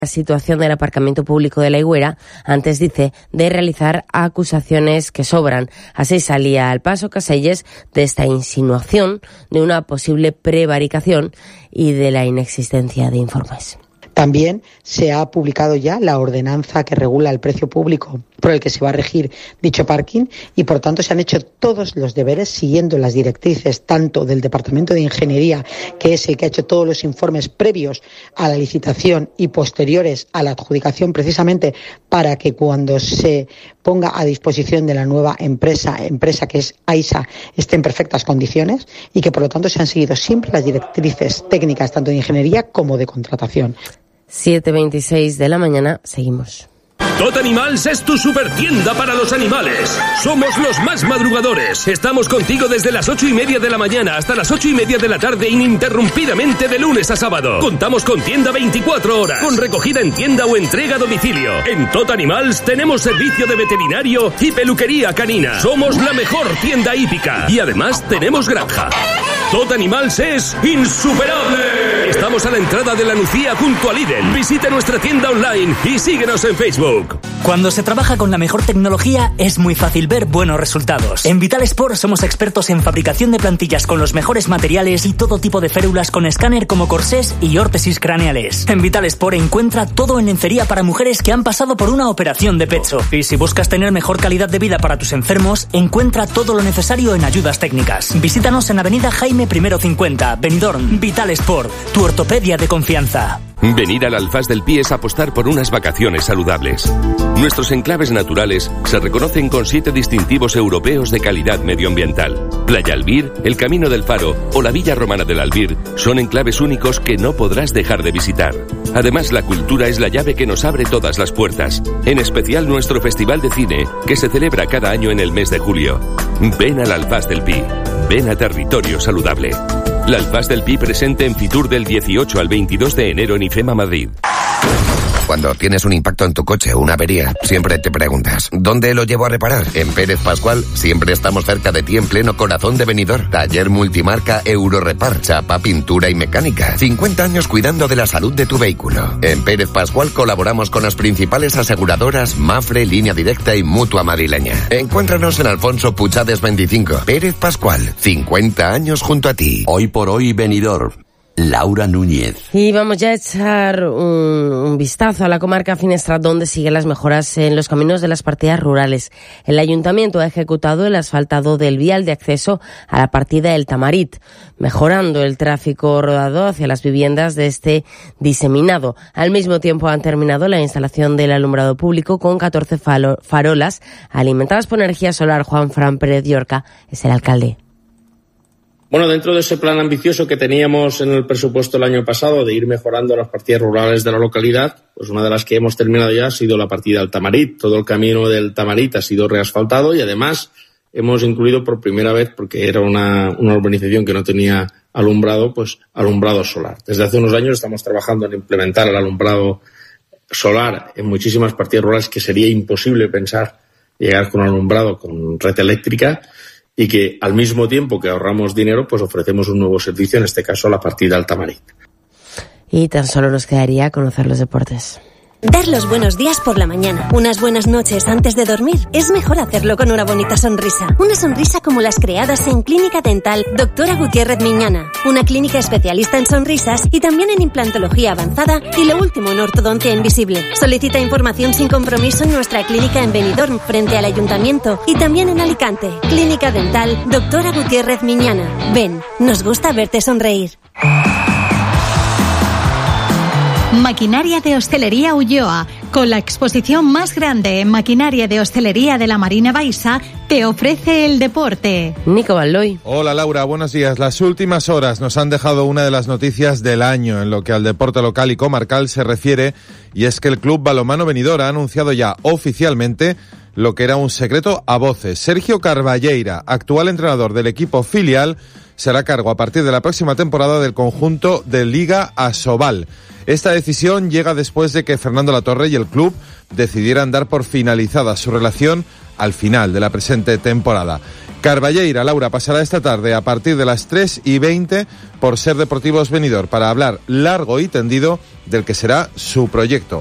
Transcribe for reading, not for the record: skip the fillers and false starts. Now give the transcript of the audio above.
la situación del aparcamiento público de La Higuera antes, dice, de realizar acusaciones que sobran. Así salía al paso Caselles de esta insinuación de una posible prevaricación y de la inexistencia de informes. También se ha publicado ya la ordenanza que regula el precio público por el que se va a regir dicho parking y, por tanto, se han hecho todos los deberes siguiendo las directrices tanto del Departamento de Ingeniería, que es el que ha hecho todos los informes previos a la licitación y posteriores a la adjudicación, precisamente para que cuando se ponga a disposición de la nueva empresa que es AISA, esté en perfectas condiciones y que, por lo tanto, se han seguido siempre las directrices técnicas tanto de ingeniería como de contratación. 7:26 de la mañana, seguimos. Tot Animals es tu supertienda para los animales. Somos los más madrugadores. Estamos contigo desde las 8:30 de la mañana hasta las 8:30 de la tarde ininterrumpidamente de lunes a sábado. Contamos con tienda 24 horas, con recogida en tienda o entrega a domicilio. En Tot Animals tenemos servicio de veterinario y peluquería canina. Somos la mejor tienda hípica y además tenemos granja. Tot Animals es insuperable. Estamos a la entrada de la Nucía junto a Lidl. Visita nuestra tienda online y síguenos en Facebook. Cuando se trabaja con la mejor tecnología es muy fácil ver buenos resultados. En Vital Sport somos expertos en fabricación de plantillas con los mejores materiales y todo tipo de férulas con escáner como corsés y órtesis craneales. En Vital Sport encuentra todo en lencería para mujeres que han pasado por una operación de pecho. Y si buscas tener mejor calidad de vida para tus enfermos, encuentra todo lo necesario en ayudas técnicas. Visítanos en Avenida Jaime I 50, Benidorm. Vital Sport, tu ortopedia de confianza. Venir al Alfaz del Pi es apostar por unas vacaciones saludables. Nuestros enclaves naturales se reconocen con 7 distintivos europeos de calidad medioambiental. Playa Albir, el Camino del Faro o la Villa Romana del Albir son enclaves únicos que no podrás dejar de visitar. Además, la cultura es la llave que nos abre todas las puertas. En especial nuestro Festival de Cine, que se celebra cada año en el mes de julio. Ven al Alfaz del Pi. Ven a Territorio Saludable. La Alfaz del Pi presente en Fitur del 18 al 22 de enero en IFEMA Madrid. Cuando tienes un impacto en tu coche o una avería, siempre te preguntas, ¿dónde lo llevo a reparar? En Pérez Pascual siempre estamos cerca de ti en pleno corazón de Benidorm. Taller multimarca Eurorepar, chapa, pintura y mecánica. 50 años cuidando de la salud de tu vehículo. En Pérez Pascual colaboramos con las principales aseguradoras Mafre, Línea Directa y Mutua Madrileña. Encuéntranos en Alfonso Puchades 25. Pérez Pascual, 50 años junto a ti. Hoy por hoy Benidorm. Laura Núñez. Y vamos ya a echar un vistazo a la comarca Finestrat, donde siguen las mejoras en los caminos de las partidas rurales. El Ayuntamiento ha ejecutado el asfaltado del vial de acceso a la partida del Tamarit, mejorando el tráfico rodado hacia las viviendas de este diseminado. Al mismo tiempo han terminado la instalación del alumbrado público con 14 farolas alimentadas por energía solar. Juan Fran Pérez Llorca es el alcalde. Bueno, dentro de ese plan ambicioso que teníamos en el presupuesto el año pasado de ir mejorando las partidas rurales de la localidad, pues una de las que hemos terminado ya ha sido la partida del Tamarit. Todo el camino del Tamarit ha sido reasfaltado y además hemos incluido por primera vez, porque era una urbanización que no tenía alumbrado, pues alumbrado solar. Desde hace unos años estamos trabajando en implementar el alumbrado solar en muchísimas partidas rurales que sería imposible pensar llegar con alumbrado con red eléctrica. Y que al mismo tiempo que ahorramos dinero, pues ofrecemos un nuevo servicio, en este caso la partida del Tamarit. Y tan solo nos quedaría conocer los deportes. Dar los buenos días por la mañana, unas buenas noches antes de dormir, es mejor hacerlo con una bonita sonrisa. Una sonrisa como las creadas en Clínica Dental Doctora Gutiérrez Miñana, una clínica especialista en sonrisas y también en implantología avanzada y lo último en ortodoncia invisible. Solicita información sin compromiso en nuestra clínica en Benidorm, frente al Ayuntamiento, y también en Alicante. Clínica Dental Doctora Gutiérrez Miñana. Ven, nos gusta verte sonreír. Maquinaria de Hostelería Ulloa, con la exposición más grande en maquinaria de hostelería de la Marina Baixa, te ofrece el deporte. Nico Balloy. Hola Laura, buenos días. Las últimas horas nos han dejado una de las noticias del año en lo que al deporte local y comarcal se refiere, y es que el Club Balonmano Benidorm ha anunciado ya oficialmente lo que era un secreto a voces. Sergio Carballeira, actual entrenador del equipo filial, será a cargo a partir de la próxima temporada del conjunto de Liga Asobal. Esta decisión llega después de que Fernando Latorre y el club decidieran dar por finalizada su relación al final de la presente temporada. Carballeira, Laura, pasará esta tarde a partir de las 3:20 por Ser Deportivos Benidorm para hablar largo y tendido del que será su proyecto,